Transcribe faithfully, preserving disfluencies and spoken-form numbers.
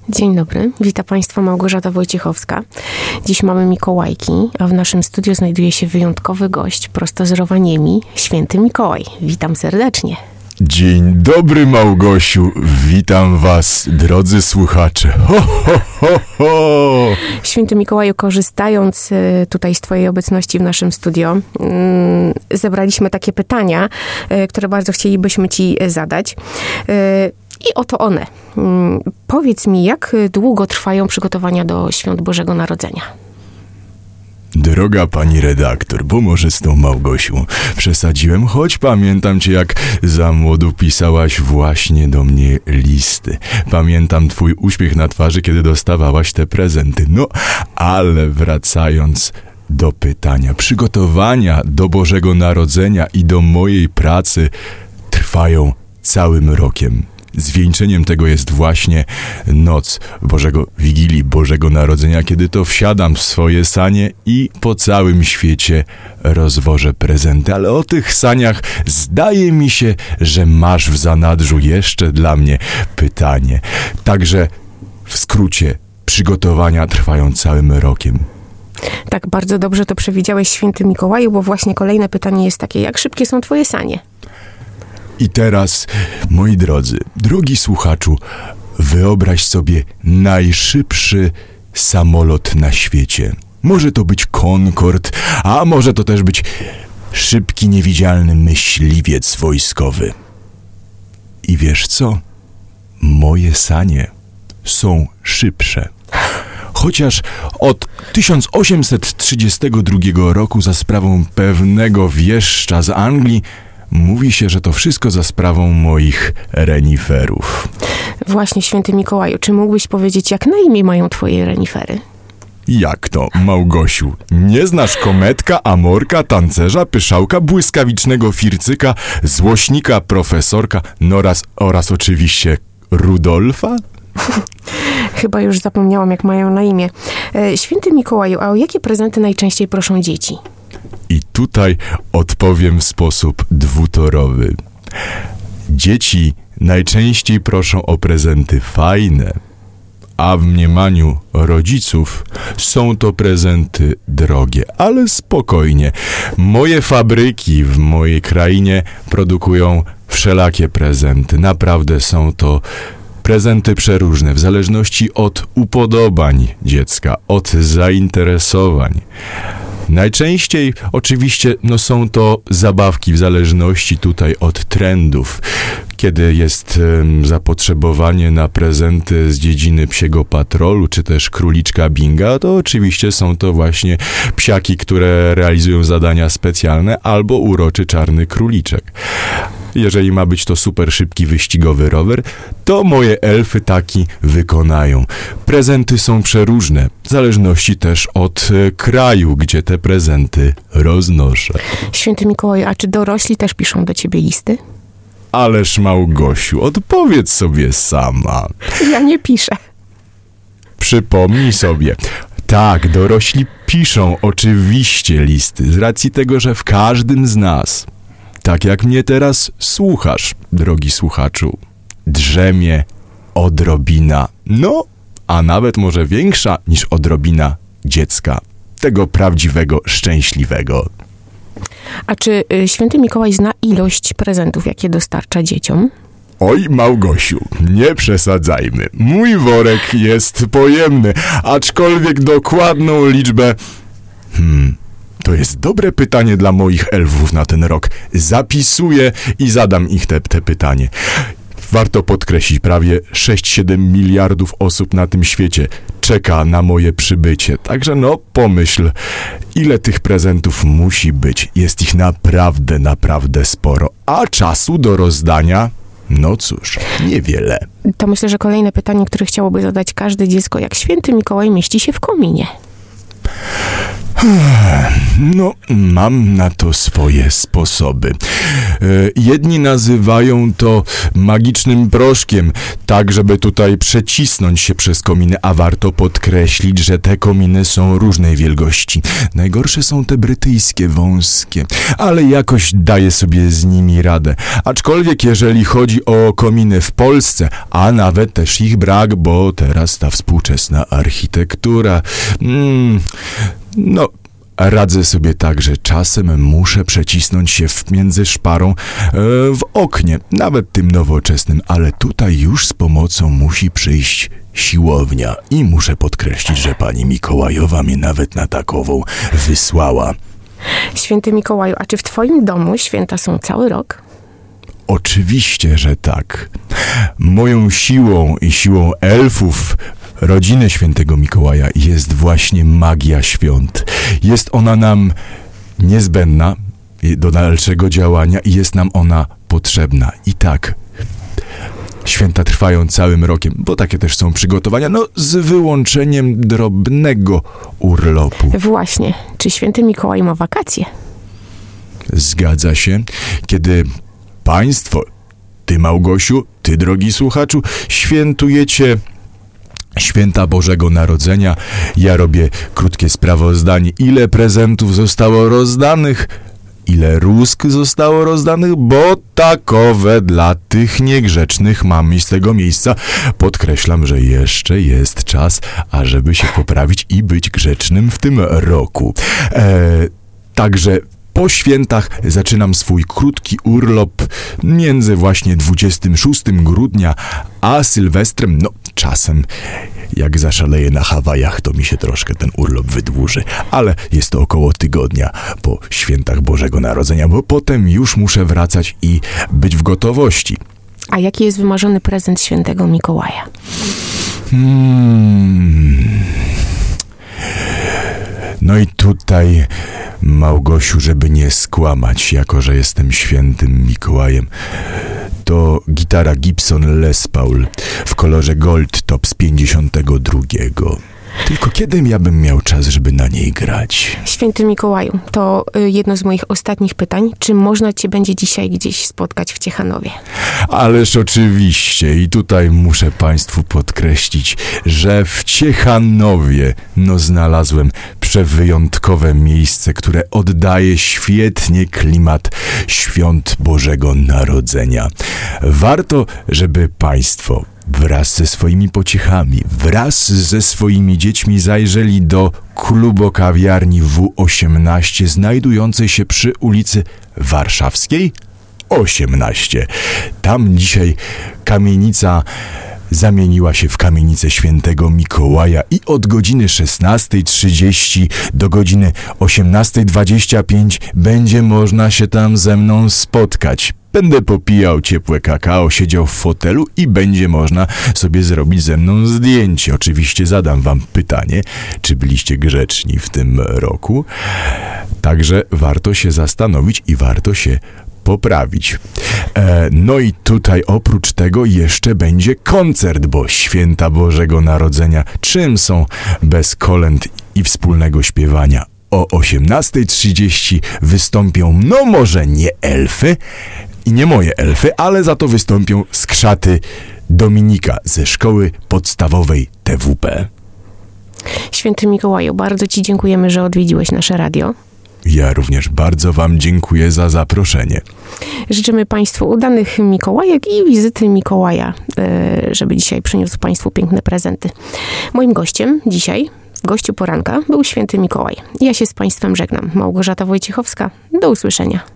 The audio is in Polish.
Dzień dobry, witam Państwa Małgorzata Wojciechowska. Dziś mamy Mikołajki, a w naszym studiu znajduje się wyjątkowy gość prosto z Rowaniemi, Święty Mikołaj. Witam serdecznie. Dzień dobry, Małgosiu. Witam was, drodzy słuchacze. Ho, ho, ho, ho. Święty Mikołaju, korzystając tutaj z Twojej obecności w naszym studio, zebraliśmy takie pytania, które bardzo chcielibyśmy Ci zadać. I oto one. Powiedz mi, jak długo trwają przygotowania do Świąt Bożego Narodzenia? Droga pani redaktor, bo może z tą Małgosią przesadziłem, choć pamiętam cię, jak za młodu pisałaś właśnie do mnie listy. Pamiętam twój uśmiech na twarzy, kiedy dostawałaś te prezenty. No, ale wracając do pytania. Przygotowania do Bożego Narodzenia i do mojej pracy trwają całym rokiem. Zwieńczeniem tego jest właśnie noc Bożego, Wigilii Bożego Narodzenia, kiedy to wsiadam w swoje sanie i po całym świecie rozwożę prezenty. Ale o tych saniach zdaje mi się, że masz w zanadrzu jeszcze dla mnie pytanie. Także w skrócie, przygotowania trwają całym rokiem. Tak, bardzo dobrze to przewidziałeś, Święty Mikołaju, bo właśnie kolejne pytanie jest takie, jak szybkie są Twoje sanie? I teraz, moi drodzy, drogi słuchaczu, wyobraź sobie najszybszy samolot na świecie. Może to być Concorde, a może to też być szybki, niewidzialny myśliwiec wojskowy. I wiesz co? Moje sanie są szybsze. Chociaż od tysiąc osiemset trzydziestego drugiego roku za sprawą pewnego wieszcza z Anglii mówi się, że to wszystko za sprawą moich reniferów. Właśnie, Święty Mikołaju, czy mógłbyś powiedzieć, jak na imię mają twoje renifery? Jak to, Małgosiu? Nie znasz Kometka, Amorka, Tancerza, Pyszałka, Błyskawicznego Fircyka, Złośnika, Profesorka, no oraz, oraz oczywiście Rudolfa? Chyba już zapomniałam, jak mają na imię. Święty Mikołaju, a o jakie prezenty najczęściej proszą dzieci? I tutaj odpowiem w sposób dwutorowy. Dzieci najczęściej proszą o prezenty fajne, a w mniemaniu rodziców są to prezenty drogie. Ale spokojnie, moje fabryki w mojej krainie produkują wszelakie prezenty. Naprawdę są to prezenty przeróżne, w zależności od upodobań dziecka, od zainteresowań. Najczęściej oczywiście no, są to zabawki w zależności tutaj od trendów. Kiedy jest um, zapotrzebowanie na prezenty z dziedziny Psiego Patrolu, czy też Króliczka Binga, to oczywiście są to właśnie psiaki, które realizują zadania specjalne, albo uroczy czarny króliczek. Jeżeli ma być to super szybki, wyścigowy rower, to moje elfy taki wykonają. Prezenty są przeróżne, w zależności też od e, kraju, gdzie te prezenty roznoszę. Święty Mikołaju, a czy dorośli też piszą do ciebie listy? Ależ Małgosiu, odpowiedz sobie sama. Ja nie piszę. Przypomnij sobie. Tak, dorośli piszą oczywiście listy, z racji tego, że w każdym z nas, tak jak mnie teraz słuchasz, drogi słuchaczu, drzemie odrobina, no, a nawet może większa niż odrobina dziecka, tego prawdziwego, szczęśliwego. A czy y, Święty Mikołaj zna ilość prezentów, jakie dostarcza dzieciom? Oj, Małgosiu, nie przesadzajmy. Mój worek jest pojemny, aczkolwiek dokładną liczbę... Hmm... To jest dobre pytanie dla moich elfów na ten rok. Zapisuję i zadam ich te, te pytanie. Warto podkreślić, prawie sześć siedem miliardów osób na tym świecie czeka na moje przybycie. Także no, pomyśl, ile tych prezentów musi być. Jest ich naprawdę, naprawdę sporo. A czasu do rozdania? No cóż, niewiele. To myślę, że kolejne pytanie, które chciałoby zadać każde dziecko, jak Święty Mikołaj mieści się w kominie? No, mam na to swoje sposoby. E, jedni nazywają to magicznym proszkiem, tak żeby tutaj przecisnąć się przez kominy, a warto podkreślić, że te kominy są różnej wielkości. Najgorsze są te brytyjskie, wąskie, ale jakoś daję sobie z nimi radę. Aczkolwiek jeżeli chodzi o kominy w Polsce, a nawet też ich brak, bo teraz ta współczesna architektura... Mm, no... Radzę sobie tak, że czasem muszę przecisnąć się w, między szparą e, w oknie, nawet tym nowoczesnym, ale tutaj już z pomocą musi przyjść siłownia. I muszę podkreślić, że pani Mikołajowa mnie nawet na takową wysłała. Święty Mikołaju, a czy w twoim domu święta są cały rok? Oczywiście, że tak. Moją siłą i siłą elfów rodziny Świętego Mikołaja jest właśnie magia świąt. Jest ona nam niezbędna do dalszego działania i jest nam ona potrzebna. I tak, święta trwają całym rokiem, bo takie też są przygotowania, no z wyłączeniem drobnego urlopu. Właśnie. Czy Święty Mikołaj ma wakacje? Zgadza się. Kiedy państwo, ty Małgosiu, ty drogi słuchaczu, świętujecie Święta Bożego Narodzenia, ja robię krótkie sprawozdanie, ile prezentów zostało rozdanych, ile rózg zostało rozdanych, bo takowe dla tych niegrzecznych mam i z tego miejsca podkreślam, że jeszcze jest czas, ażeby się poprawić i być grzecznym w tym roku. E, także po świętach zaczynam swój krótki urlop między właśnie dwudziestego szóstego grudnia a Sylwestrem. No, czasem jak zaszaleję na Hawajach, to mi się troszkę ten urlop wydłuży, ale jest to około tygodnia po świętach Bożego Narodzenia, bo potem już muszę wracać i być w gotowości. A jaki jest wymarzony prezent Świętego Mikołaja? Hmm... No i tutaj, Małgosiu, żeby nie skłamać, jako że jestem Świętym Mikołajem, to gitara Gibson Les Paul w kolorze Gold Top z pięćdziesiątego drugiego. Tylko kiedy ja bym miał czas, żeby na niej grać? Święty Mikołaju, to jedno z moich ostatnich pytań. Czy można cię będzie dzisiaj gdzieś spotkać w Ciechanowie? Ależ oczywiście. I tutaj muszę państwu podkreślić, że w Ciechanowie no znalazłem przewyjątkowe miejsce, które oddaje świetnie klimat świąt Bożego Narodzenia. Warto, żeby państwo wraz ze swoimi pociechami, wraz ze swoimi dziećmi zajrzeli do klubo-kawiarni W osiemnaście, znajdującej się przy ulicy Warszawskiej osiemnaście. Tam dzisiaj kamienica zamieniła się w kamienicę Świętego Mikołaja i od godziny szesnastej trzydzieści do godziny osiemnastej dwadzieścia pięć będzie można się tam ze mną spotkać. Będę popijał ciepłe kakao, siedział w fotelu i będzie można sobie zrobić ze mną zdjęcie. Oczywiście zadam wam pytanie, czy byliście grzeczni w tym roku. Także warto się zastanowić i warto się poprawić. E, no i tutaj oprócz tego jeszcze będzie koncert, bo święta Bożego Narodzenia czym są bez kolęd i wspólnego śpiewania? O osiemnastej trzydzieści wystąpią, no może nie elfy i nie moje elfy, ale za to wystąpią skrzaty Dominika ze szkoły podstawowej T W P. Święty Mikołaju, bardzo ci dziękujemy, że odwiedziłeś nasze radio. Ja również bardzo wam dziękuję za zaproszenie. Życzymy państwu udanych Mikołajek i wizyty Mikołaja, żeby dzisiaj przyniósł państwu piękne prezenty. Moim gościem dzisiaj, w gościu poranka, był Święty Mikołaj. Ja się z państwem żegnam. Małgorzata Wojciechowska. Do usłyszenia.